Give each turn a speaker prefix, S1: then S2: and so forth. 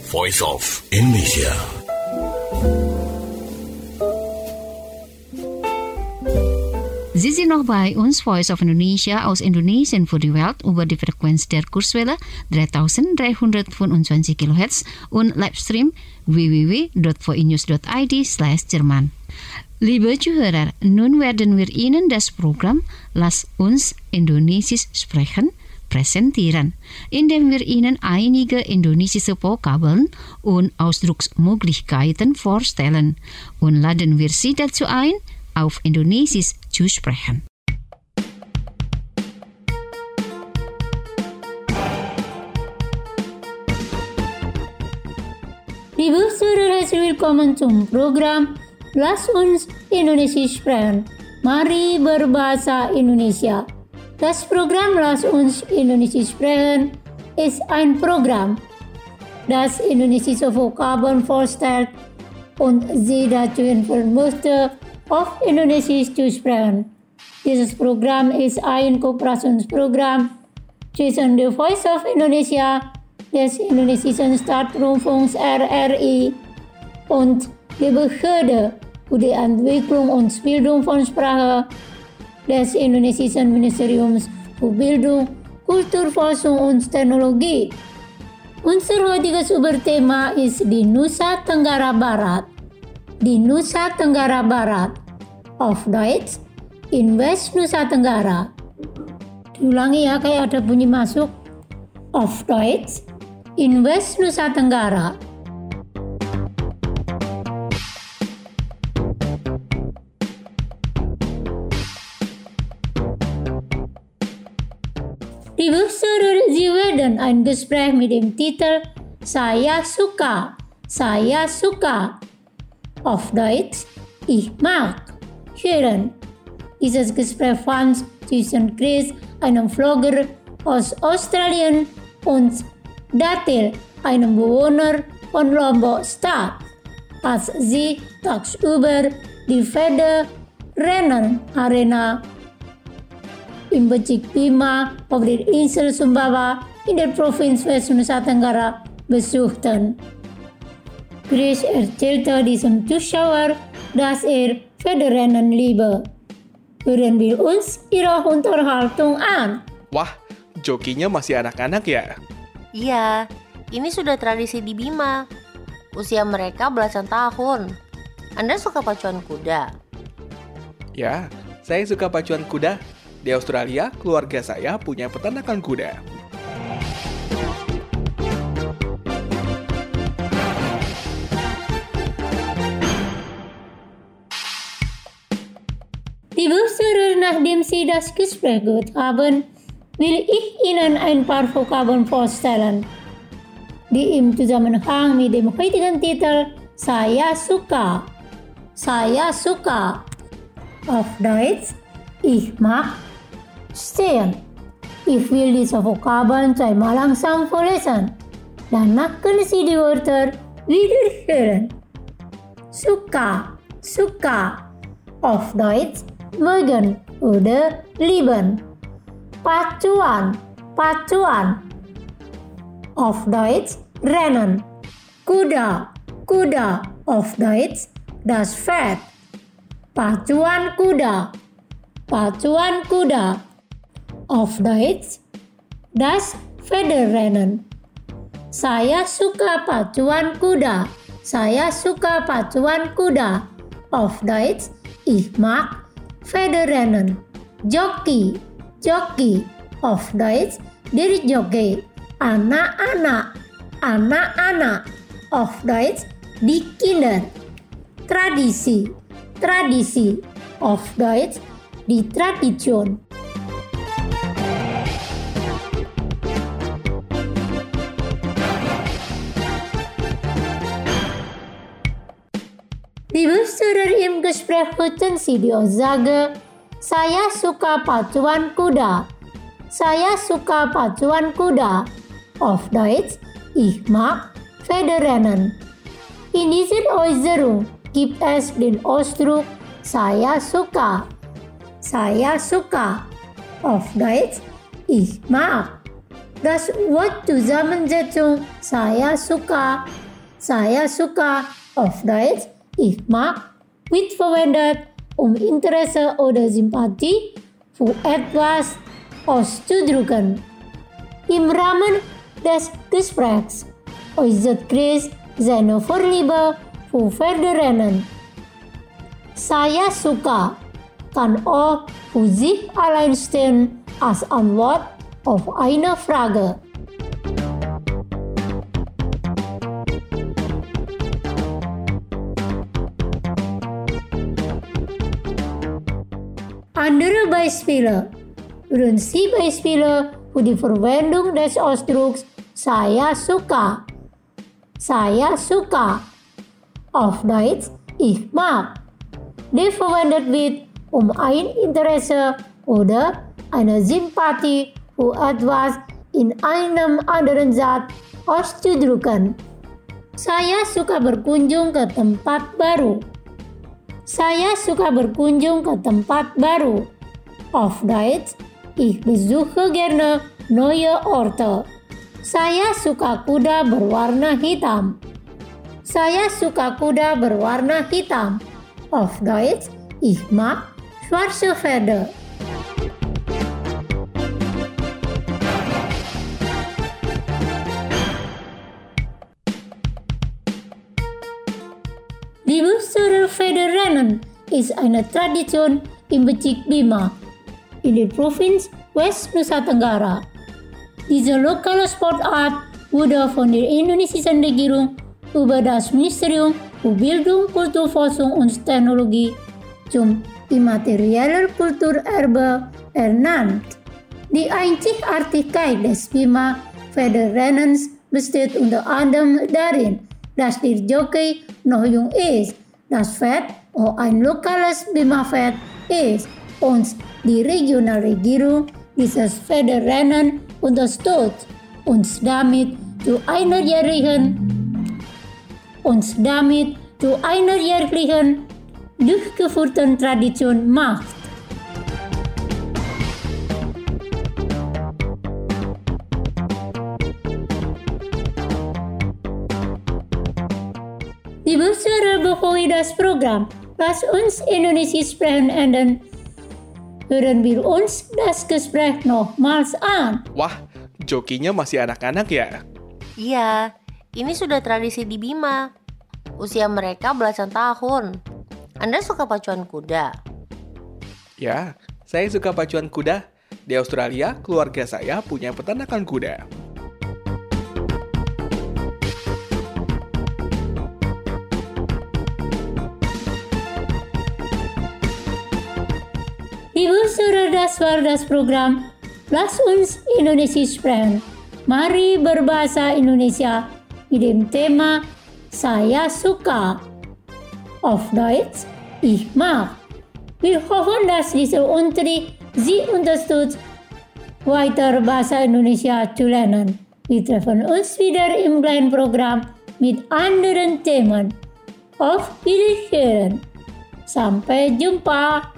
S1: Voice of Indonesia.
S2: Sie sind noch bei uns, Voice of Indonesia aus Indonesien für die Welt über die Frequenz der Kurzwelle 3325 kHz und Livestream www.voinews.id/Jerman. Liebe Zuhörer, nun werden wir Ihnen das Programm Lass uns Indonesisch sprechen präsentieren, indem wir Ihnen einige indonesische Vokabeln und Ausdrucksmöglichkeiten vorstellen und laden wir Sie dazu ein, auf Indonesisch zu sprechen.
S3: Liebe Zuhörer, herzlich willkommen zum Programm Lass uns Indonesisch sprechen. Mari berbahasa Indonesia. Das Programm Lass uns Indonesisch sprechen ist ein Programm, das indonesische Vokabeln vorstellt und Sie dazu informieren möchte, auf Indonesisch zu sprechen. Dieses Programm ist ein Kooperationsprogramm zwischen The Voice of Indonesia, des indonesischen Staatsrundfunks RRI und der Behörde für die Entwicklung und Bildung von Sprache des indonesischen Ministeriums für Bildung, Kulturforschung und Technologie. Unser heutiges Überthema ist die Nusa Tenggara Barat. Die Nusa Tenggara Barat, auf Deutsch in West Nusa Tenggara. Diulangi ya, kayak ada bunyi masuk. Auf Deutsch in West Nusa Tenggara. Liebe Zuhörer, Sie werden ein Gespräch mit dem Titel Saya Suka. Saya Suka. Auf Deutsch, ich mag, hören. Dieses Gespräch fand zwischen Chris, einem Vlogger aus Australien, und Datil, einem Bewohner von Lombok statt, als sie tagsüber die Pferderennen Arena in Becik Bima auf der Insel Sumbawa in der Provinz West Nusa Tenggara besuchten. Chris erzählte diesem Zuschauer, dass Pferderennen liebe. Hören wir uns ihre Unterhaltung an.
S4: Wah, jokinya masih anak-anak ya?
S5: Iya, ini sudah tradisi di Bima. Usia mereka belasan tahun. Anda suka pacuan kuda?
S4: Ya, saya suka pacuan kuda. Di Australia, keluarga saya punya peternakan kuda.
S3: Liebe Zuhörer, nachdem Sie das Gespräch gehört haben, will ich Ihnen ein paar Vokabeln vorstellen, die im Zusammenhang mit dem heutigen Titel Saya Suka. Saya Suka. Auf Deutsch, ich mag, stehen. Ich will diese Vokabeln zweimal langsam vorlesen. Danach können Sie die Wörter wiederhören. Suka, suka. Auf Deutsch, mögen oder lieben. Pacuan, pacuan. Auf Deutsch, rennen. Kuda, kuda. Auf Deutsch, das Pferd. Pacuan kuda. Pacuan kuda. Auf Deutsch, das Pferderennen. Saya suka pacuan kuda. Saya suka pacuan kuda. Auf Deutsch, ich mag Pferderennen. Joki, joki. Auf Deutsch, der Jockey. Anak-anak, anak-anak. Auf Deutsch, die Kinder. Tradisi, tradisi. Auf Deutsch, die Tradition. Liebe Zuhörer, im Gespräch hörten Sie die Aussage, saya suka pacuan kuda. Saya suka pacuan kuda. Auf Deutsch, ich mag Pferderennen. In dieser Äußerung gibt es den Ausdruck saya suka. Saya suka. Auf Deutsch, ich mag. Das Wort Zusammensetzung saya suka auf Deutsch ich mag wird verwendet, Interesse oder Sympathie für etwas auszudrücken. Im Rahmen des Gesprächs äußert Chris seine Vorliebe für Pferderennen. Saya suka kann auch für sich allein stehen als Antwort auf eine Frage. Andere Beispiele. Beispiele für die Verwendung des Ausdrucks saya suka. Auf Deutsch ich mag. Die verwendet wird, ein Interesse oder eine Sympathie für etwas in einem anderen Satz auszudrücken. Saya suka berkunjung ke tempat baru. Auf Deutsch, ich besuche gerne neue Orte. Saya suka kuda berwarna hitam. Auf Deutsch, ich mag schwarze Pferde. Die Pferderennen ist eine Tradition im Bezirk Bima in der Provinz West Nusa Tenggara. Diese lokale Sportart wurde von der indonesischen Regierung über das Ministerium für Bildung, Kulturforschung und Technologie zum immateriellen Kulturerbe ernannt. Die Einzigartigkeit des Bima Pferderennens besteht unter anderem darin, dass der Jockey noch jung ist, das Pferd auch ein lokales Bima-Pferd ist und die Regionalregierung dieses Pferderennen unterstützt und damit zu einer jährlichen durchgeführten Tradition macht. Liebe Zuhörer, bevor wir das Programm Lass uns Indonesisch sprechen enden, hören wir uns das Gespräch nochmals an.
S4: Wah, jokinya masih anak-anak ya?
S5: Iya, ini sudah tradisi di Bima. Usia mereka belasan tahun. Anda suka pacuan kuda?
S4: Ya, saya suka pacuan kuda. Di Australia, keluarga saya punya peternakan kuda.
S3: Liebe Zuhörer, das war das Programm Lass uns Indonesisch sprechen. Mari berbahasa Indonesia mit dem Thema Saya suka. Auf Deutsch, ich mag. Wir hoffen, dass dieser Unterricht Sie unterstützt, weiter Bahasa Indonesia zu lernen. Wir treffen uns wieder im kleinen Programm mit anderen Themen. Auf Wiedersehen. Sampai jumpa.